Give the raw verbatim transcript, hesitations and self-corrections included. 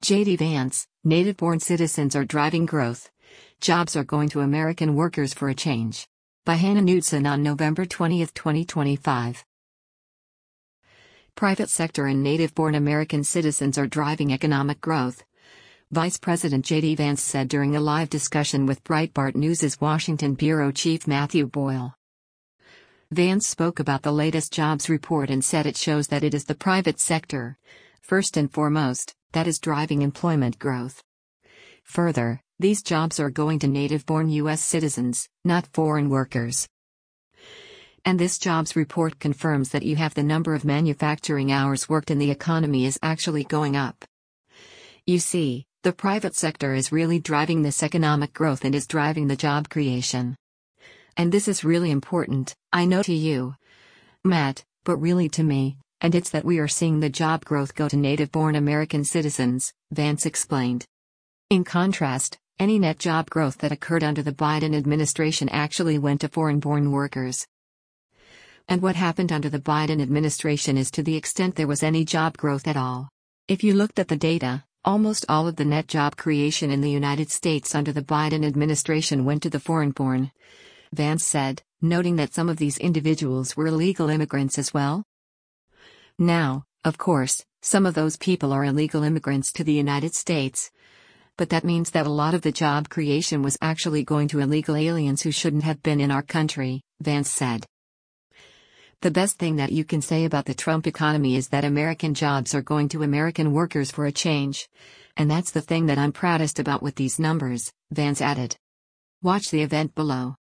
J D Vance, native-born citizens are driving growth. Jobs are going to American workers for a change. By Hannah Knudsen on November twentieth, twenty twenty-five. Private sector and native-born American citizens are driving economic growth. Vice President J D Vance said during a live discussion with Breitbart News' Washington bureau chief Matthew Boyle. Vance spoke about the latest jobs report and said it shows that it is the private sector, first and foremost, that is driving employment growth. Further, these jobs are going to native-born U S citizens, not foreign workers. And this jobs report confirms that you have the number of manufacturing hours worked in the economy is actually going up. You see, the private sector is really driving this economic growth and is driving the job creation. And this is really important, I know to you, Matt, but really to me, and it's that we are seeing the job growth go to native-born American citizens, Vance explained. In contrast, any net job growth that occurred under the Biden administration actually went to foreign-born workers. And what happened under the Biden administration is to the extent there was any job growth at all. If you looked at the data, almost all of the net job creation in the United States under the Biden administration went to the foreign-born, Vance said, noting that some of these individuals were illegal immigrants as well. Now, of course, some of those people are illegal immigrants to the United States. But that means that a lot of the job creation was actually going to illegal aliens who shouldn't have been in our country, Vance said. The best thing that you can say about the Trump economy is that American jobs are going to American workers for a change. And that's the thing that I'm proudest about with these numbers, Vance added. Watch the event below.